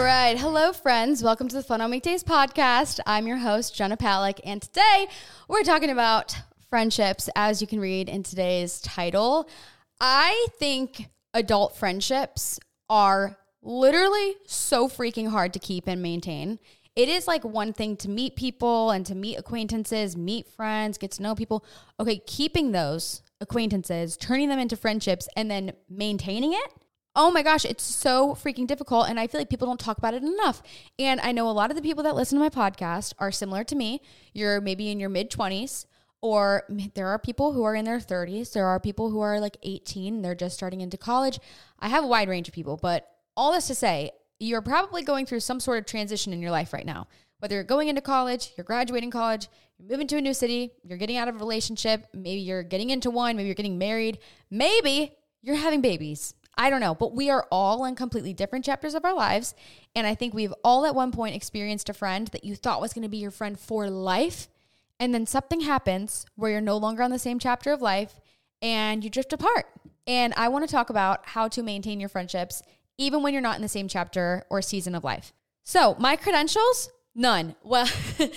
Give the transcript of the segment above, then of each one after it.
right. Hello, friends. Welcome to the Fun on Weekdays podcast. I'm your host, Jenna Palick, and today we're talking about friendships, as you can read in today's title. I think adult friendships are literally so freaking hard to keep and maintain. It is like one thing to meet people and to meet acquaintances, meet friends, get to know people. Okay, keeping those acquaintances, turning them into friendships, and then maintaining it. Oh my gosh, it's so freaking difficult, and I feel like people don't talk about it enough. And I know a lot of the people that listen to my podcast are similar to me. You're maybe in your mid-20s, or there are people who are in their 30s. There are people who are like 18. They're just starting into college. I have a wide range of people, but all this to say, you're probably going through some sort of transition in your life right now. Whether you're going into college, you're graduating college, you're moving to a new city, you're getting out of a relationship, maybe you're getting into one, maybe you're getting married, maybe you're having babies. I don't know, but we are all in completely different chapters of our lives. And I think we've all at one point experienced a friend that you thought was going to be your friend for life. And then something happens where you're no longer on the same chapter of life and you drift apart. And I want to talk about how to maintain your friendships even when you're not in the same chapter or season of life. So my credentials, none. Well,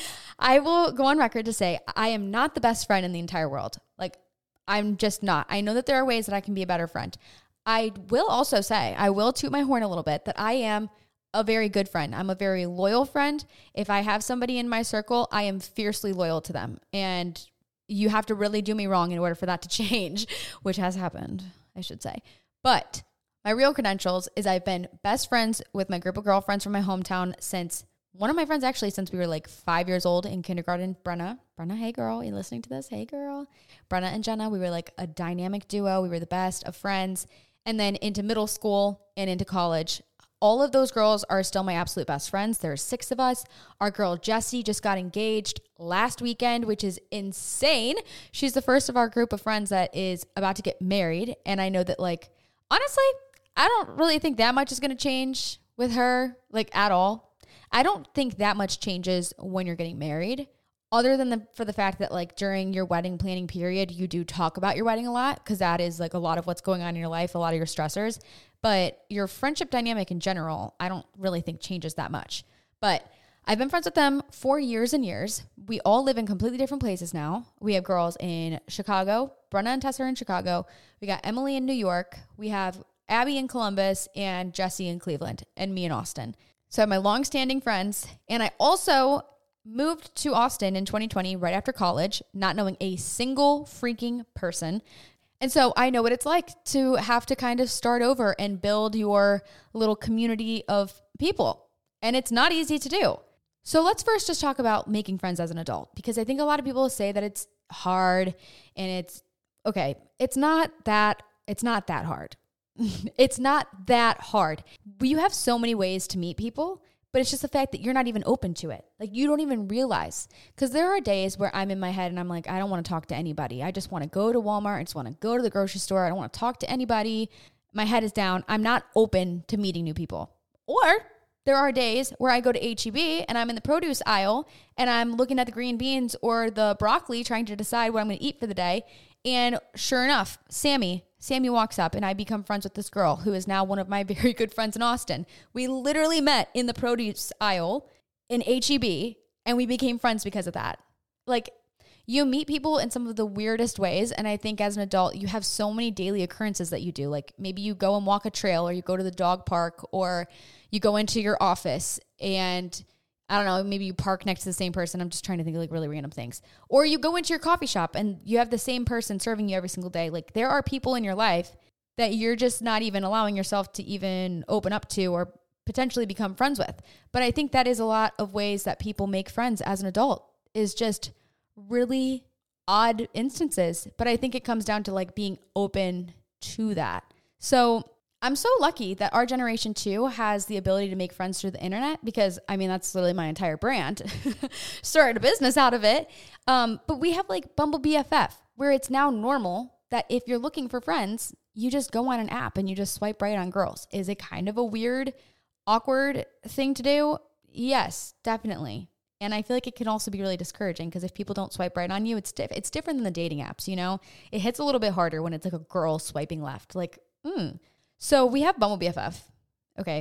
I will go on record to say I am not the best friend in the entire world. Like, I'm just not. I know that there are ways that I can be a better friend. I will also say, I will toot my horn a little bit, that I am a very good friend. I'm a very loyal friend. If I have somebody in my circle, I am fiercely loyal to them. And you have to really do me wrong in order for that to change, which has happened, I should say. But my real credentials is I've been best friends with my group of girlfriends from my hometown since one of my friends actually since we were like 5 years old in kindergarten. Brenna, hey girl, you listening to this? Hey girl. Brenna and Jenna, we were like a dynamic duo. We were the best of friends. And then into middle school and into college, all of those girls are still my absolute best friends. There are 6 of us. Our girl Jessie just got engaged last weekend, which is insane. She's the first of our group of friends that is about to get married. And I know that, like, honestly, I don't really think that much is going to change with her, like, at all. I don't think that much changes when you're getting married, other than for the fact that, like, during your wedding planning period, you do talk about your wedding a lot, because that is like a lot of what's going on in your life, a lot of your stressors. But your friendship dynamic in general, I don't really think changes that much. But I've been friends with them for years and years. We all live in completely different places now. We have girls in Chicago. Brenna and Tessa are in Chicago. We got Emily in New York. We have Abby in Columbus and Jessie in Cleveland, and me in Austin. So I have my long-standing friends. And I also moved to Austin in 2020 right after college, not knowing a single freaking person. And so I know what it's like to have to kind of start over and build your little community of people. And it's not easy to do. So let's first just talk about making friends as an adult, because I think a lot of people say that it's hard, and it's okay. It's not that hard. It's not that hard. You have so many ways to meet people, but it's just the fact that you're not even open to it. Like, you don't even realize. Because there are days where I'm in my head and I'm like, I don't want to talk to anybody. I just want to go to Walmart. I just want to go to the grocery store. I don't want to talk to anybody. My head is down. I'm not open to meeting new people. Or there are days where I go to H-E-B and I'm in the produce aisle and I'm looking at the green beans or the broccoli trying to decide what I'm going to eat for the day. And sure enough, Sammy walks up and I become friends with this girl who is now one of my very good friends in Austin. We literally met in the produce aisle in H-E-B and we became friends because of that. Like, you meet people in some of the weirdest ways. And I think as an adult, you have so many daily occurrences that you do. Like, maybe you go and walk a trail, or you go to the dog park, or you go into your office and I don't know, maybe you park next to the same person. I'm just trying to think of like really random things. Or you go into your coffee shop and you have the same person serving you every single day. Like, there are people in your life that you're just not even allowing yourself to even open up to or potentially become friends with. But I think that is a lot of ways that people make friends as an adult, is just really odd instances. But I think it comes down to like being open to that. So I'm so lucky that our generation too has the ability to make friends through the internet, because I mean, that's literally my entire brand. Started a business out of it. But we have like Bumble BFF, where it's now normal that if you're looking for friends, you just go on an app and you just swipe right on girls. Is it kind of a weird, awkward thing to do? Yes, definitely. And I feel like it can also be really discouraging, because if people don't swipe right on you, it's different than the dating apps, you know? It hits a little bit harder when it's like a girl swiping left. Like, So we have Bumble BFF. Okay.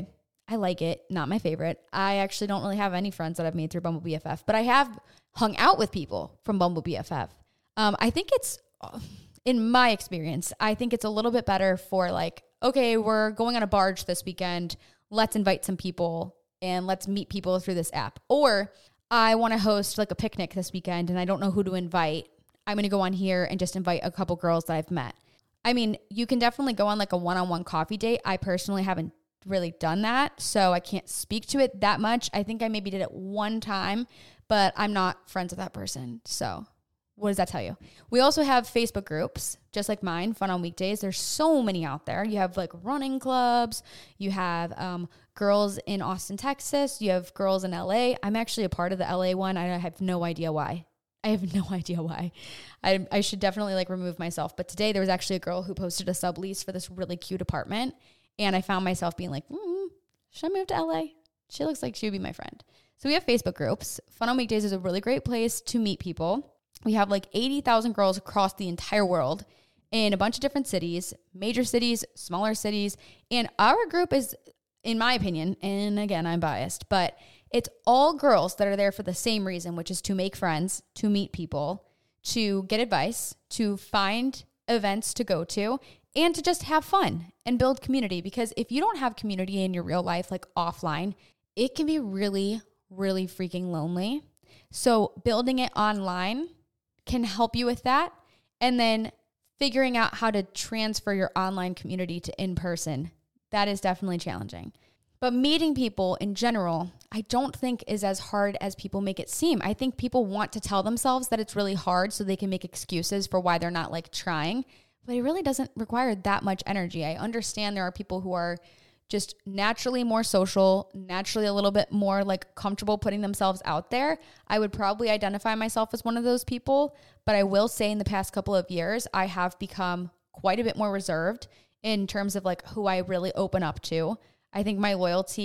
I like it. Not my favorite. I actually don't really have any friends that I've made through Bumble BFF, but I have hung out with people from Bumble BFF. I think it's, in my experience, I think it's a little bit better for like, okay, we're going on a barge this weekend. Let's invite some people and let's meet people through this app. Or I want to host like a picnic this weekend and I don't know who to invite. I'm going to go on here and just invite a couple girls that I've met. I mean, you can definitely go on like a one-on-one coffee date. I personally haven't really done that, so I can't speak to it that much. I think I maybe did it one time, but I'm not friends with that person. So what does that tell you? We also have Facebook groups, just like mine, Fun on Weekdays. There's so many out there. You have like running clubs. You have girls in Austin, Texas. You have girls in LA. I'm actually a part of the LA one. I have no idea why. I should definitely like remove myself. But today there was actually a girl who posted a sublease for this really cute apartment. And I found myself being like, should I move to LA? She looks like she would be my friend. So we have Facebook groups. Fun on Weekdays is a really great place to meet people. We have like 80,000 girls across the entire world in a bunch of different cities, major cities, smaller cities. And our group is, in my opinion, and again, I'm biased, but it's all girls that are there for the same reason, which is to make friends, to meet people, to get advice, to find events to go to, and to just have fun and build community. Because if you don't have community in your real life, like offline, it can be really, really freaking lonely. So building it online can help you with that. And then figuring out how to transfer your online community to in-person, that is definitely challenging. But meeting people in general, I don't think is as hard as people make it seem. I think people want to tell themselves that it's really hard so they can make excuses for why they're not like trying. But it really doesn't require that much energy. I understand there are people who are just naturally more social, naturally a little bit more like comfortable putting themselves out there. I would probably identify myself as one of those people, but I will say in the past couple of years, I have become quite a bit more reserved in terms of like who I really open up to. I think my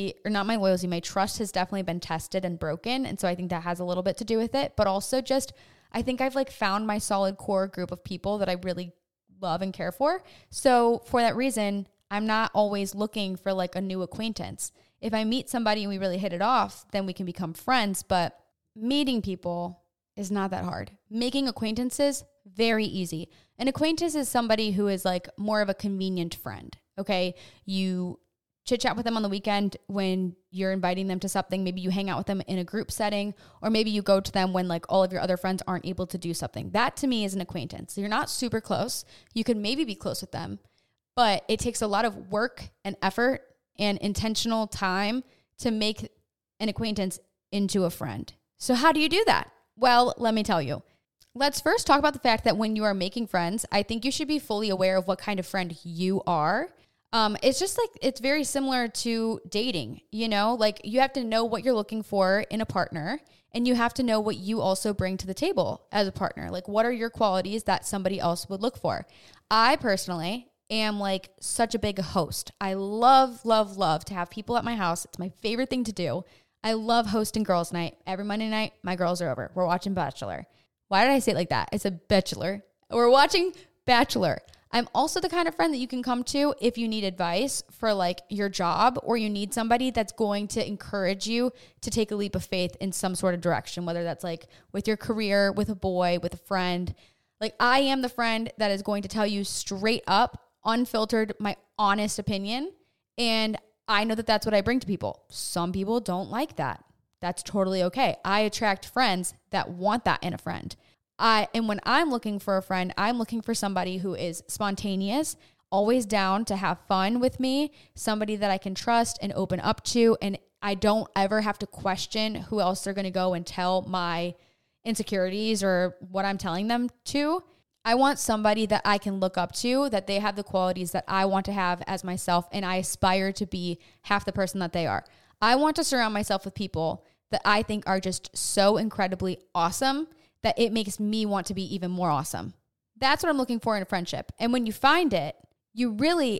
trust has definitely been tested and broken. And so I think that has a little bit to do with it, but also just, I think I've like found my solid core group of people that I really love and care for. So for that reason, I'm not always looking for like a new acquaintance. If I meet somebody and we really hit it off, then we can become friends. But meeting people is not that hard. Making acquaintances, very easy. An acquaintance is somebody who is like more of a convenient friend. Okay. You chit chat with them on the weekend when you're inviting them to something. Maybe you hang out with them in a group setting, or maybe you go to them when like all of your other friends aren't able to do something. That to me is an acquaintance. So you're not super close. You could maybe be close with them, but it takes a lot of work and effort and intentional time to make an acquaintance into a friend. So how do you do that? Well, let me tell you. Let's first talk about the fact that when you are making friends, I think you should be fully aware of what kind of friend you are. It's just like, it's very similar to dating, you know, like you have to know what you're looking for in a partner, and you have to know what you also bring to the table as a partner. Like, what are your qualities that somebody else would look for? I personally am like such a big host. I love, love, love to have people at my house. It's my favorite thing to do. I love hosting girls' night. Every Monday night, my girls are over. We're watching Bachelor. Why did I say it like that? It's a Bachelor. We're watching Bachelor. I'm also the kind of friend that you can come to if you need advice for like your job, or you need somebody that's going to encourage you to take a leap of faith in some sort of direction, whether that's like with your career, with a boy, with a friend. Like, I am the friend that is going to tell you straight up, unfiltered, my honest opinion. And I know that that's what I bring to people. Some people don't like that. That's totally okay. I attract friends that want that in a friend. And when I'm looking for a friend, I'm looking for somebody who is spontaneous, always down to have fun with me, somebody that I can trust and open up to, and I don't ever have to question who else they're going to go and tell my insecurities or what I'm telling them to. I want somebody that I can look up to, that they have the qualities that I want to have as myself, and I aspire to be half the person that they are. I want to surround myself with people that I think are just so incredibly awesome that it makes me want to be even more awesome. That's what I'm looking for in a friendship. And when you find it, you really,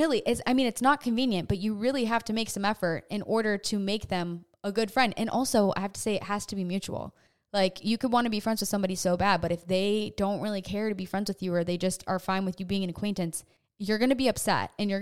it's not convenient, but you really have to make some effort in order to make them a good friend. And also, I have to say, it has to be mutual. Like, you could want to be friends with somebody so bad, but if they don't really care to be friends with you, or they just are fine with you being an acquaintance, you're going to be upset, and you're going to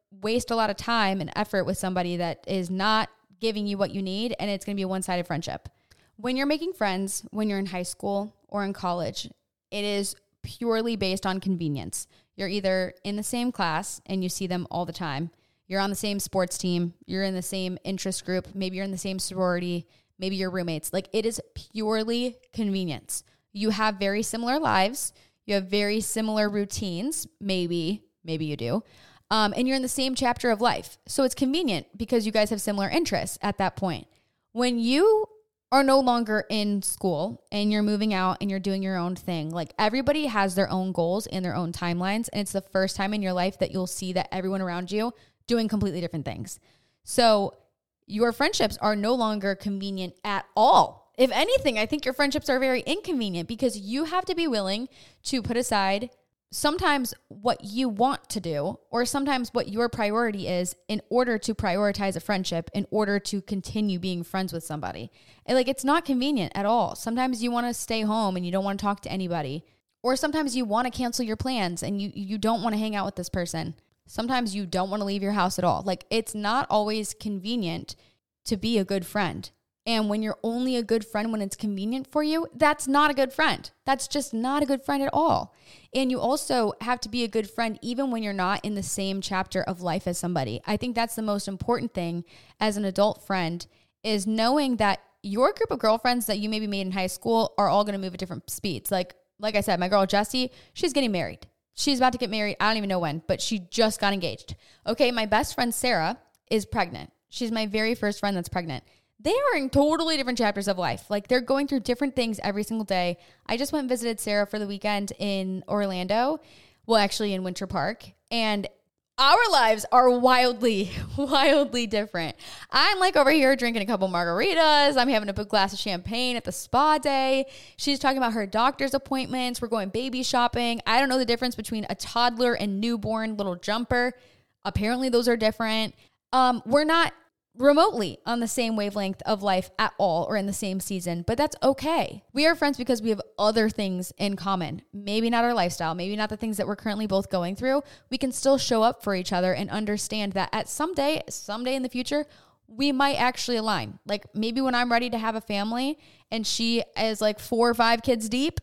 waste a lot of time and effort with somebody that is not giving you what you need, and it's going to be a one-sided friendship. When you're making friends, when you're in high school or in college, it is purely based on convenience. You're either in the same class and you see them all the time. You're on the same sports team. You're in the same interest group. Maybe you're in the same sorority. Maybe you're roommates. Like, it is purely convenience. You have very similar lives. You have very similar routines. Maybe you do. And you're in the same chapter of life. So it's convenient because you guys have similar interests at that point. When you are no longer in school and you're moving out and you're doing your own thing, like, everybody has their own goals and their own timelines. And it's the first time in your life that you'll see that everyone around you doing completely different things. So your friendships are no longer convenient at all. If anything, I think your friendships are very inconvenient because you have to be willing to put aside sometimes what you want to do, or sometimes what your priority is, in order to prioritize a friendship, in order to continue being friends with somebody. And like, it's not convenient at all. Sometimes you want to stay home and you don't want to talk to anybody. Or sometimes you want to cancel your plans and you don't want to hang out with this person. Sometimes you don't want to leave your house at all. Like, it's not always convenient to be a good friend. And when you're only a good friend when it's convenient for you, that's not a good friend. That's just not a good friend at all. And you also have to be a good friend even when you're not in the same chapter of life as somebody. I think that's the most important thing as an adult friend, is knowing that your group of girlfriends that you maybe made in high school are all going to move at different speeds. Like I said, my girl Jessie, she's getting married. She's about to get married. I don't even know when, but she just got engaged. Okay, my best friend Sarah is pregnant. She's my very first friend that's pregnant. They are in totally different chapters of life. Like, they're going through different things every single day. I just went and visited Sarah for the weekend in Orlando. Well, actually in Winter Park. And our lives are wildly, wildly different. I'm like over here drinking a couple margaritas. I'm having a big glass of champagne at the spa day. She's talking about her doctor's appointments. We're going baby shopping. I don't know the difference between a toddler and newborn little jumper. Apparently those are different. We're not remotely on the same wavelength of life at all, or in the same season, but that's okay. We are friends because we have other things in common. Maybe not our lifestyle, maybe not the things that we're currently both going through. We can still show up for each other and understand that at someday in the future, we might actually align. Like, maybe when I'm ready to have a family and she is like 4 or 5 kids deep,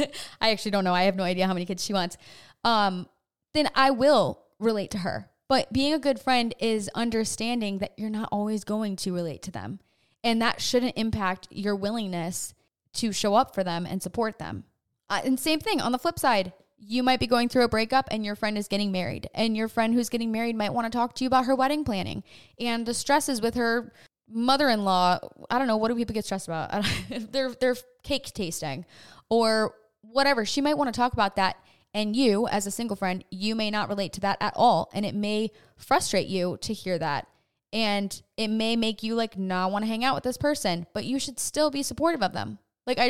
I actually don't know. I have no idea how many kids she wants. Then I will relate to her. But being a good friend is understanding that you're not always going to relate to them. And that shouldn't impact your willingness to show up for them and support them. And same thing on the flip side. You might be going through a breakup and your friend is getting married. And your friend who's getting married might want to talk to you about her wedding planning and the stresses with her mother-in-law. I don't know. What do people get stressed about? They're cake tasting or whatever. She might want to talk about that. And you, as a single friend, you may not relate to that at all. And it may frustrate you to hear that. And it may make you like not want to hang out with this person, but you should still be supportive of them. Like,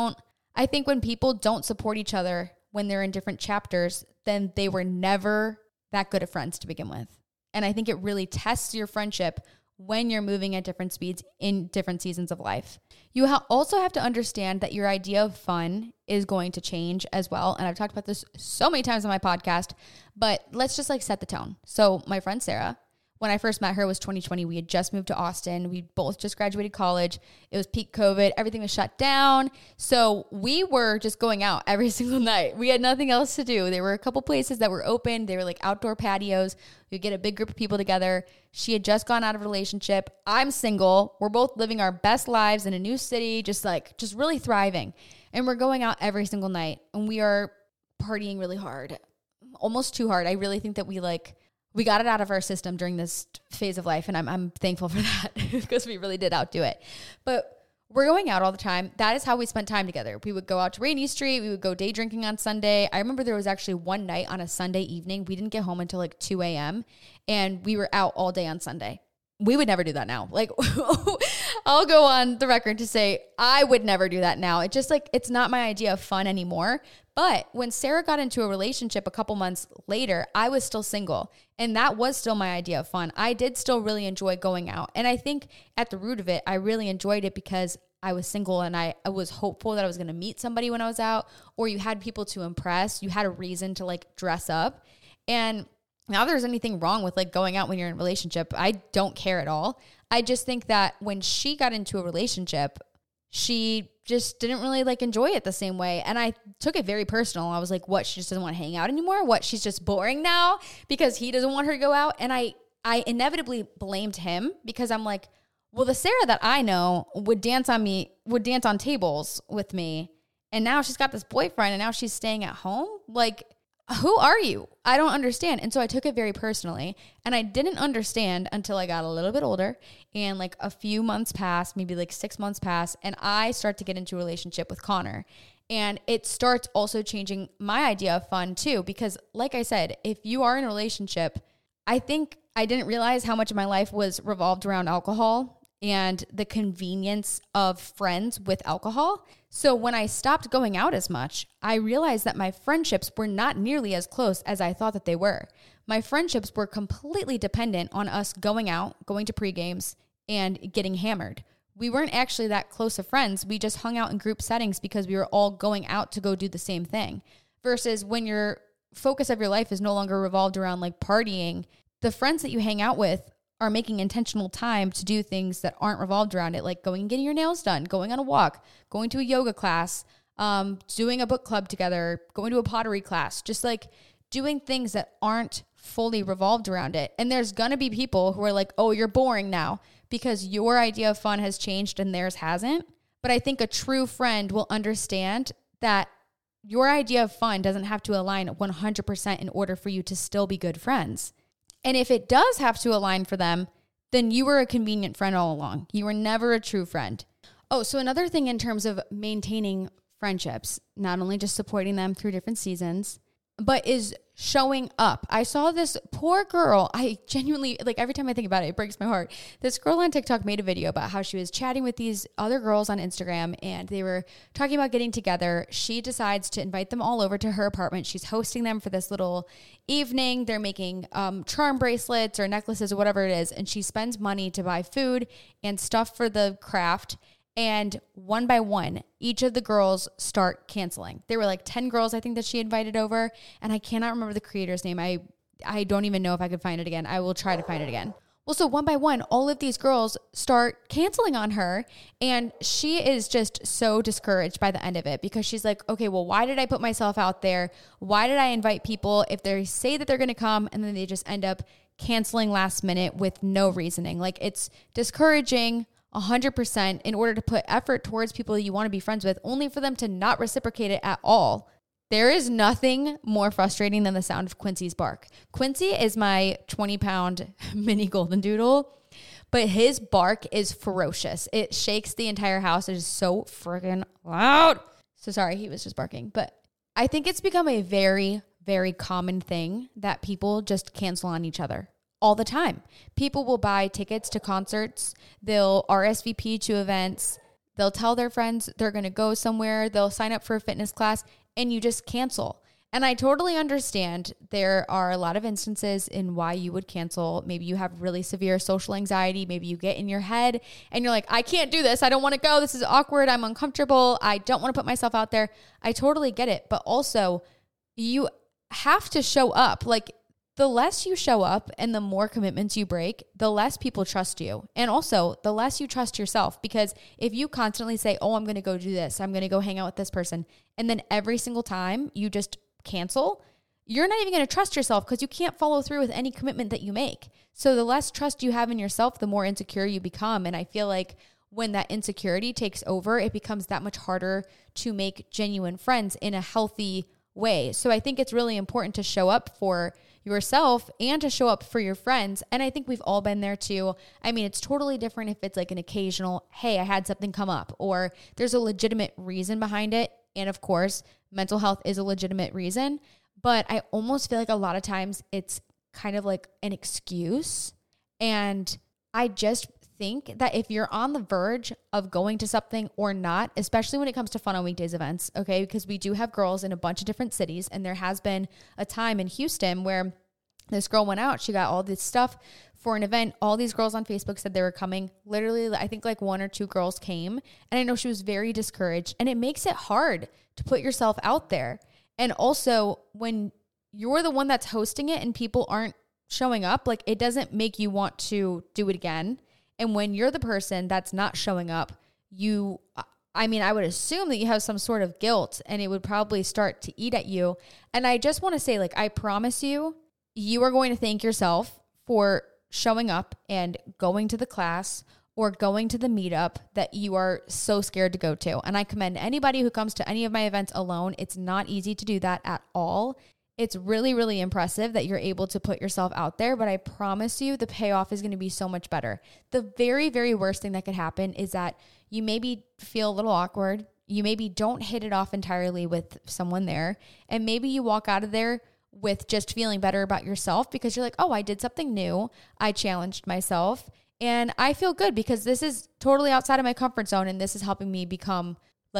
I think when people don't support each other when they're in different chapters, then they were never that good of friends to begin with. And I think it really tests your friendship when you're moving at different speeds in different seasons of life. You also have to understand that your idea of fun is going to change as well. And I've talked about this so many times on my podcast, but let's just like set the tone. So my friend Sarah, when I first met her, was 2020. We had just moved to Austin. We both just graduated college. It was peak COVID. Everything was shut down. So we were just going out every single night. We had nothing else to do. There were a couple places that were open. They were like outdoor patios. We'd get a big group of people together. She had just gone out of a relationship. I'm single. We're both living our best lives in a new city, just really thriving. And we're going out every single night. And we are partying really hard, almost too hard. I really think that we got it out of our system during this phase of life. And I'm thankful for that because we really did outdo it. But we're going out all the time. That is how we spent time together. We would go out to Rainy Street. We would go day drinking on Sunday. I remember there was actually one night on a Sunday evening. We didn't get home until like 2 a.m. and we were out all day on Sunday. We would never do that now. Like, I'll go on the record to say I would never do that now. It's just like, it's not my idea of fun anymore. But when Sarah got into a relationship a couple months later, I was still single. And that was still my idea of fun. I did still really enjoy going out. And I think at the root of it, I really enjoyed it because I was single and I was hopeful that I was going to meet somebody when I was out, or you had people to impress. You had a reason to like dress up. And Not that there's anything wrong with like going out when you're in a relationship. I don't care at all. I just think that when she got into a relationship, she just didn't really like enjoy it the same way. And I took it very personal. I was like, what? She just doesn't want to hang out anymore? What? She's just boring now because he doesn't want her to go out? And I inevitably blamed him because I'm like, well, the Sarah that I know would dance on tables with me. And now she's got this boyfriend and now she's staying at home. Like, who are you? I don't understand. And so I took it very personally. And I didn't understand until I got a little bit older and like a few months passed, maybe like 6 months passed. And I start to get into a relationship with Connor. And it starts also changing my idea of fun too. Because like I said, if you are in a relationship, I think I didn't realize how much of my life was revolved around alcohol and the convenience of friends with alcohol. So when I stopped going out as much, I realized that my friendships were not nearly as close as I thought that they were. My friendships were completely dependent on us going out, going to pre-games, and getting hammered. We weren't actually that close of friends. We just hung out in group settings because we were all going out to go do the same thing. Versus when your focus of your life is no longer revolved around like partying, the friends that you hang out with are making intentional time to do things that aren't revolved around it, like going and getting your nails done, going on a walk, going to a yoga class, doing a book club together, going to a pottery class, just like doing things that aren't fully revolved around it. And there's going to be people who are like, oh, you're boring now because your idea of fun has changed and theirs hasn't. But I think a true friend will understand that your idea of fun doesn't have to align 100% in order for you to still be good friends. And if it does have to align for them, then you were a convenient friend all along. You were never a true friend. Oh, so another thing in terms of maintaining friendships, not only just supporting them through different seasons, but is showing up. I saw this poor girl. I genuinely, like every time I think about it, it breaks my heart. This girl on TikTok made a video about how she was chatting with these other girls on Instagram and they were talking about getting together. She decides to invite them all over to her apartment. She's hosting them for this little evening. They're making charm bracelets or necklaces or whatever it is. And she spends money to buy food and stuff for the craft. And one by one, each of the girls start canceling. There were like 10 girls, I think, that she invited over. And I cannot remember the creator's name. I don't even know if I could find it again. I will try to find it again. Well, so one by one, all of these girls start canceling on her. And she is just so discouraged by the end of it because she's like, okay, well, why did I put myself out there? Why did I invite people if they say that they're going to come and then they just end up canceling last minute with no reasoning? Like, it's discouraging 100% in order to put effort towards people you want to be friends with, only for them to not reciprocate it at all. There is nothing more frustrating than the sound of Quincy's bark. Quincy is my 20-pound mini golden doodle, but his bark is ferocious. It shakes the entire house. It is so freaking loud. So sorry, he was just barking. But I think it's become a very, very common thing that people just cancel on each other. All the time. People will buy tickets to concerts. They'll RSVP to events. They'll tell their friends they're going to go somewhere. They'll sign up for a fitness class and you just cancel. And I totally understand there are a lot of instances in why you would cancel. Maybe you have really severe social anxiety. Maybe you get in your head and you're like, I can't do this. I don't want to go. This is awkward. I'm uncomfortable. I don't want to put myself out there. I totally get it. But also you have to show up. Like, the less you show up and the more commitments you break, the less people trust you. And also, the less you trust yourself. Because if you constantly say, oh, I'm going to go do this, I'm going to go hang out with this person, and then every single time you just cancel, you're not even going to trust yourself because you can't follow through with any commitment that you make. So the less trust you have in yourself, the more insecure you become. And I feel like when that insecurity takes over, it becomes that much harder to make genuine friends in a healthy way. So I think it's really important to show up for yourself and to show up for your friends. And I think we've all been there too. I mean, it's totally different if it's like an occasional, hey, I had something come up, or there's a legitimate reason behind it. And of course, mental health is a legitimate reason. But I almost feel like a lot of times it's kind of like an excuse. And I just think that if you're on the verge of going to something or not, especially when it comes to Fun on Weekdays events, okay, because we do have girls in a bunch of different cities, and there has been a time in Houston where this girl went out, she got all this stuff for an event. All these girls on Facebook said they were coming. Literally, I think like 1 or 2 girls came, and I know she was very discouraged, and it makes it hard to put yourself out there. And also when you're the one that's hosting it and people aren't showing up, like it doesn't make you want to do it again. And when you're the person that's not showing up, I would assume that you have some sort of guilt and it would probably start to eat at you. And I just want to say, like, I promise you, you are going to thank yourself for showing up and going to the class or going to the meetup that you are so scared to go to. And I commend anybody who comes to any of my events alone. It's not easy to do that at all. It's really, really impressive that you're able to put yourself out there, but I promise you the payoff is going to be so much better. The very, very worst thing that could happen is that you maybe feel a little awkward. You maybe don't hit it off entirely with someone there. And maybe you walk out of there with just feeling better about yourself because you're like, oh, I did something new. I challenged myself and I feel good because this is totally outside of my comfort zone. And this is helping me become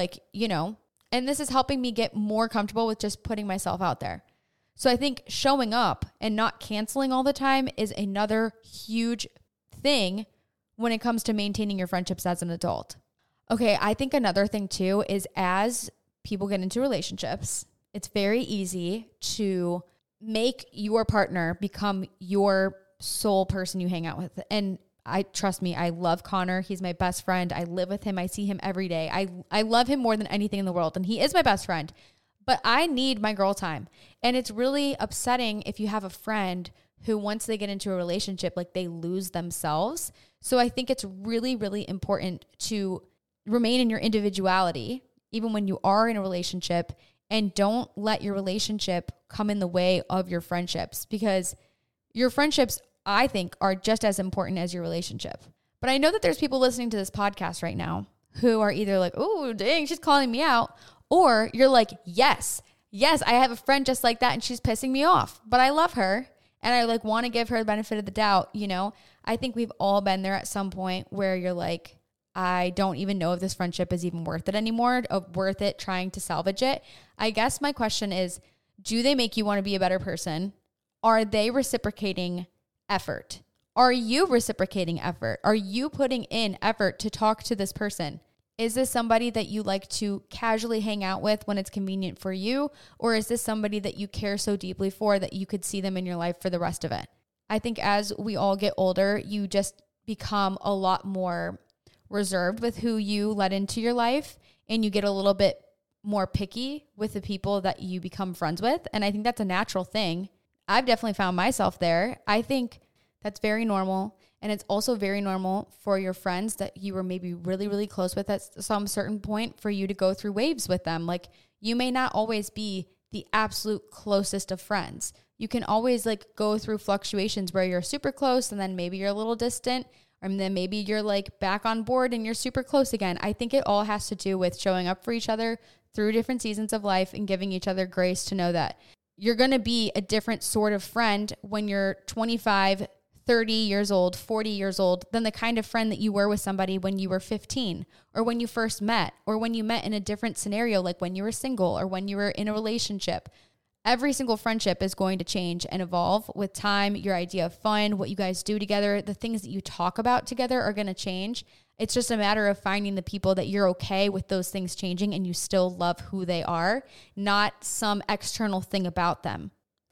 and this is helping me get more comfortable with just putting myself out there. So I think showing up and not canceling all the time is another huge thing when it comes to maintaining your friendships as an adult. Okay, I think another thing too is as people get into relationships, it's very easy to make your partner become your sole person you hang out with. And trust me, I love Connor. He's my best friend. I live with him. I see him every day. I love him more than anything in the world. And he is my best friend. But I need my girl time. And it's really upsetting if you have a friend who, once they get into a relationship, like they lose themselves. So I think it's really, really important to remain in your individuality, even when you are in a relationship, and don't let your relationship come in the way of your friendships, because your friendships, I think, are just as important as your relationship. But I know that there's people listening to this podcast right now who are either like, oh, dang, she's calling me out. Or you're like, yes, I have a friend just like that and she's pissing me off, but I love her and I like want to give her the benefit of the doubt. You know, I think we've all been there at some point where you're like, I don't even know if this friendship is even worth it anymore, worth it trying to salvage it. I guess my question is, do they make you want to be a better person? Are they reciprocating effort? Are you reciprocating effort? Are you putting in effort to talk to this person? Is this somebody that you like to casually hang out with when it's convenient for you? Or is this somebody that you care so deeply for that you could see them in your life for the rest of it? I think as we all get older, you just become a lot more reserved with who you let into your life, and you get a little bit more picky with the people that you become friends with. And I think that's a natural thing. I've definitely found myself there. I think that's very normal. And it's also very normal for your friends that you were maybe really, really close with at some certain point for you to go through waves with them. Like, you may not always be the absolute closest of friends. You can always like go through fluctuations where you're super close and then maybe you're a little distant, and then maybe you're like back on board and you're super close again. I think it all has to do with showing up for each other through different seasons of life and giving each other grace to know that you're going to be a different sort of friend when you're 25, 30 years old, 40 years old, than the kind of friend that you were with somebody when you were 15 or when you first met or when you met in a different scenario, like when you were single or when you were in a relationship. Every single friendship is going to change and evolve with time. Your idea of fun, what you guys do together, the things that you talk about together are going to change. It's just a matter of finding the people that you're okay with those things changing and you still love who they are, not some external thing about them.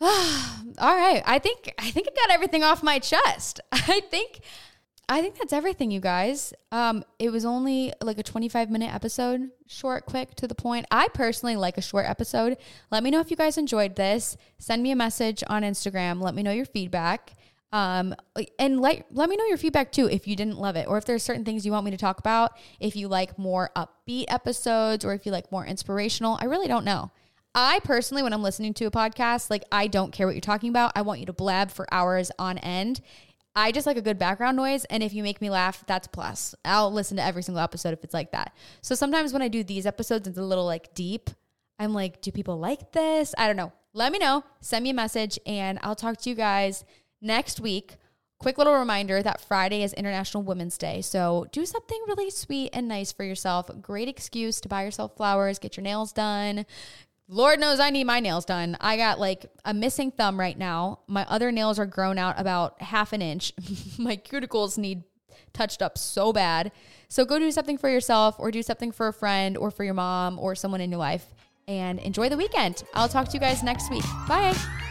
All right. I think I got everything off my chest. I think that's everything, you guys. It was only like a 25-minute episode, short, quick, to the point. I personally like a short episode. Let me know if you guys enjoyed this. Send me a message on Instagram. Let me know your feedback. And let me know your feedback too if you didn't love it, or if there's certain things you want me to talk about, if you like more upbeat episodes or if you like more inspirational. I really don't know. I personally, when I'm listening to a podcast, like, I don't care what you're talking about. I want you to blab for hours on end. I just like a good background noise. And if you make me laugh, that's a plus. I'll listen to every single episode if it's like that. So sometimes when I do these episodes, it's a little like deep. I'm like, do people like this? I don't know. Let me know. Send me a message and I'll talk to you guys next week. Quick little reminder that Friday is International Women's Day. So do something really sweet and nice for yourself. Great excuse to buy yourself flowers, get your nails done. Lord knows I need my nails done. I got like a missing thumb right now. My other nails are grown out about half an inch. My cuticles need touched up so bad. So go do something for yourself or do something for a friend or for your mom or someone in your life and enjoy the weekend. I'll talk to you guys next week. Bye.